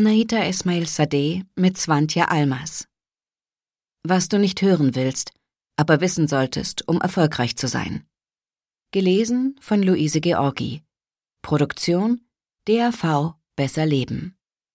Anaïta Esmail Sadeh mit Swantje Almas. Was du nicht hören willst, aber wissen solltest, um erfolgreich zu sein. Gelesen von Luise Georgi. Produktion DAV Besser Leben.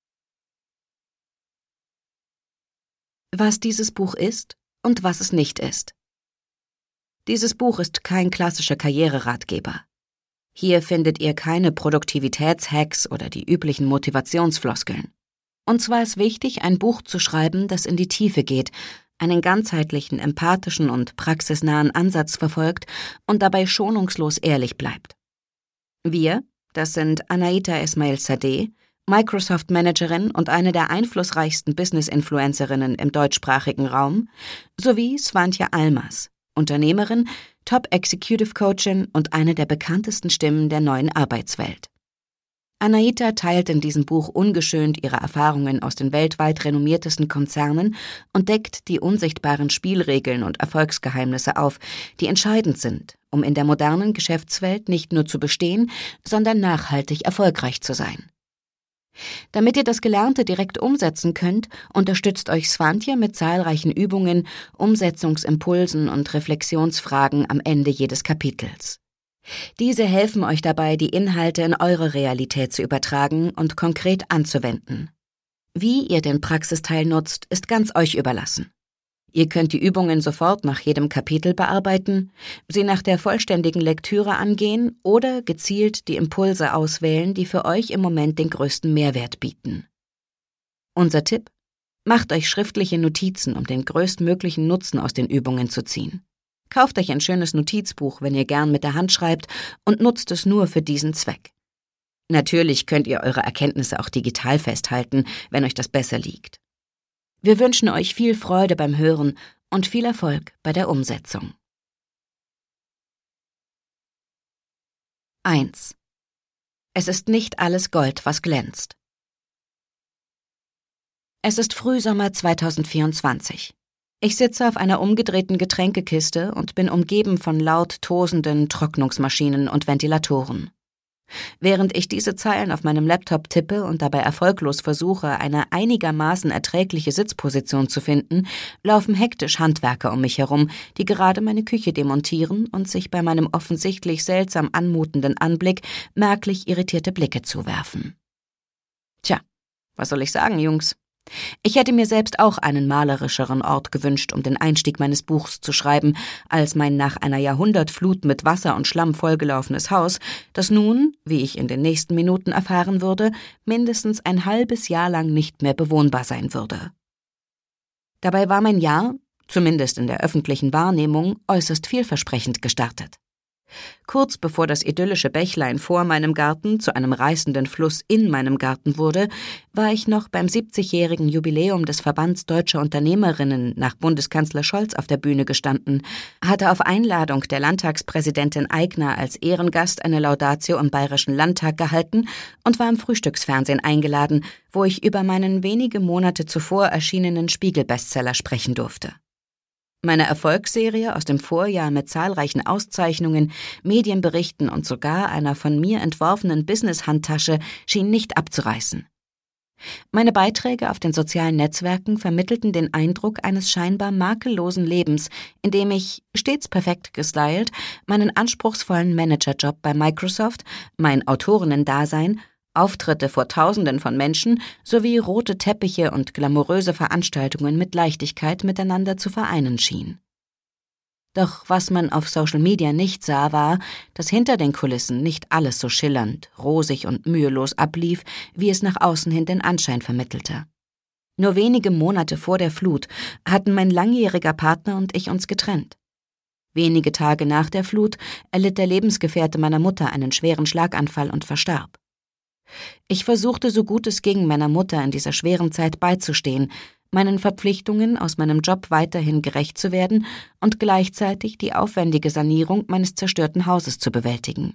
Was dieses Buch ist und was es nicht ist. Dieses Buch ist kein klassischer Karriereratgeber. Hier findet ihr keine Produktivitätshacks oder die üblichen Motivationsfloskeln. Und zwar ist wichtig, ein Buch zu schreiben, das in die Tiefe geht, einen ganzheitlichen, empathischen und praxisnahen Ansatz verfolgt und dabei schonungslos ehrlich bleibt. Wir, das sind Anaïta Esmail Sadeh, Microsoft-Managerin und eine der einflussreichsten Business-Influencerinnen im deutschsprachigen Raum, sowie Swantje Almas, Unternehmerin, Top-Executive-Coachin und eine der bekanntesten Stimmen der neuen Arbeitswelt. Anaïta teilt in diesem Buch ungeschönt ihre Erfahrungen aus den weltweit renommiertesten Konzernen und deckt die unsichtbaren Spielregeln und Erfolgsgeheimnisse auf, die entscheidend sind, um in der modernen Geschäftswelt nicht nur zu bestehen, sondern nachhaltig erfolgreich zu sein. Damit ihr das Gelernte direkt umsetzen könnt, unterstützt euch Swantje mit zahlreichen Übungen, Umsetzungsimpulsen und Reflexionsfragen am Ende jedes Kapitels. Diese helfen euch dabei, die Inhalte in eure Realität zu übertragen und konkret anzuwenden. Wie ihr den Praxisteil nutzt, ist ganz euch überlassen. Ihr könnt die Übungen sofort nach jedem Kapitel bearbeiten, sie nach der vollständigen Lektüre angehen oder gezielt die Impulse auswählen, die für euch im Moment den größten Mehrwert bieten. Unser Tipp: Macht euch schriftliche Notizen, um den größtmöglichen Nutzen aus den Übungen zu ziehen. Kauft euch ein schönes Notizbuch, wenn ihr gern mit der Hand schreibt, und nutzt es nur für diesen Zweck. Natürlich könnt ihr eure Erkenntnisse auch digital festhalten, wenn euch das besser liegt. Wir wünschen euch viel Freude beim Hören und viel Erfolg bei der Umsetzung. 1. Es ist nicht alles Gold, was glänzt. Es ist Frühsommer 2024. Ich sitze auf einer umgedrehten Getränkekiste und bin umgeben von laut tosenden Trocknungsmaschinen und Ventilatoren. Während ich diese Zeilen auf meinem Laptop tippe und dabei erfolglos versuche, eine einigermaßen erträgliche Sitzposition zu finden, laufen hektisch Handwerker um mich herum, die gerade meine Küche demontieren und sich bei meinem offensichtlich seltsam anmutenden Anblick merklich irritierte Blicke zuwerfen. Tja, was soll ich sagen, Jungs? Ich hätte mir selbst auch einen malerischeren Ort gewünscht, um den Einstieg meines Buchs zu schreiben, als mein nach einer Jahrhundertflut mit Wasser und Schlamm vollgelaufenes Haus, das nun, wie ich in den nächsten Minuten erfahren würde, mindestens ein halbes Jahr lang nicht mehr bewohnbar sein würde. Dabei war mein Jahr, zumindest in der öffentlichen Wahrnehmung, äußerst vielversprechend gestartet. Kurz bevor das idyllische Bächlein vor meinem Garten zu einem reißenden Fluss in meinem Garten wurde, war ich noch beim 70-jährigen Jubiläum des Verbands Deutscher Unternehmerinnen nach Bundeskanzler Scholz auf der Bühne gestanden, hatte auf Einladung der Landtagspräsidentin Aigner als Ehrengast eine Laudatio im Bayerischen Landtag gehalten und war im Frühstücksfernsehen eingeladen, wo ich über meinen wenige Monate zuvor erschienenen Spiegel-Bestseller sprechen durfte. Meine Erfolgsserie aus dem Vorjahr mit zahlreichen Auszeichnungen, Medienberichten und sogar einer von mir entworfenen Business-Handtasche schien nicht abzureißen. Meine Beiträge auf den sozialen Netzwerken vermittelten den Eindruck eines scheinbar makellosen Lebens, in dem ich, stets perfekt gestylt, meinen anspruchsvollen Managerjob bei Microsoft, mein Autorinnen-Dasein, Auftritte vor Tausenden von Menschen sowie rote Teppiche und glamouröse Veranstaltungen mit Leichtigkeit miteinander zu vereinen schien. Doch was man auf Social Media nicht sah, war, dass hinter den Kulissen nicht alles so schillernd, rosig und mühelos ablief, wie es nach außen hin den Anschein vermittelte. Nur wenige Monate vor der Flut hatten mein langjähriger Partner und ich uns getrennt. Wenige Tage nach der Flut erlitt der Lebensgefährte meiner Mutter einen schweren Schlaganfall und verstarb. Ich versuchte so gut es ging, meiner Mutter in dieser schweren Zeit beizustehen, meinen Verpflichtungen aus meinem Job weiterhin gerecht zu werden und gleichzeitig die aufwendige Sanierung meines zerstörten Hauses zu bewältigen.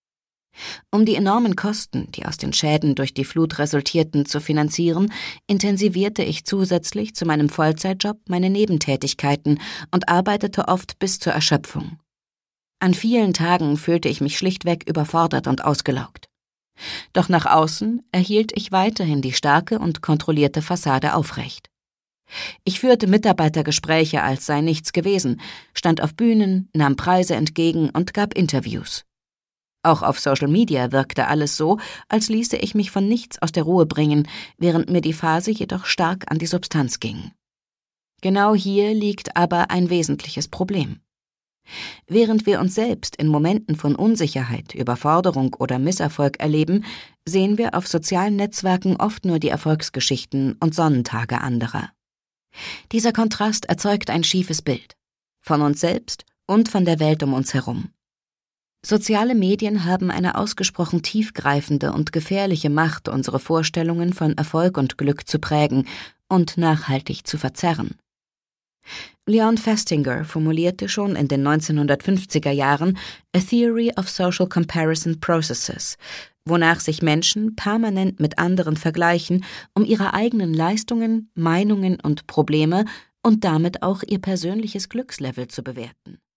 Um die enormen Kosten, die aus den Schäden durch die Flut resultierten, zu finanzieren, intensivierte ich zusätzlich zu meinem Vollzeitjob meine Nebentätigkeiten und arbeitete oft bis zur Erschöpfung. An vielen Tagen fühlte ich mich schlichtweg überfordert und ausgelaugt. Doch nach außen erhielt ich weiterhin die starke und kontrollierte Fassade aufrecht. Ich führte Mitarbeitergespräche, als sei nichts gewesen, stand auf Bühnen, nahm Preise entgegen und gab Interviews. Auch auf Social Media wirkte alles so, als ließe ich mich von nichts aus der Ruhe bringen, während mir die Phase jedoch stark an die Substanz ging. Genau hier liegt aber ein wesentliches Problem. Während wir uns selbst in Momenten von Unsicherheit, Überforderung oder Misserfolg erleben, sehen wir auf sozialen Netzwerken oft nur die Erfolgsgeschichten und Sonnentage anderer. Dieser Kontrast erzeugt ein schiefes Bild von uns selbst und von der Welt um uns herum. Soziale Medien haben eine ausgesprochen tiefgreifende und gefährliche Macht, unsere Vorstellungen von Erfolg und Glück zu prägen und nachhaltig zu verzerren. Leon Festinger formulierte schon in den 1950er Jahren A Theory of Social Comparison Processes, wonach sich Menschen permanent mit anderen vergleichen, um ihre eigenen Leistungen, Meinungen und Probleme und damit auch ihr persönliches Glückslevel zu bewerten.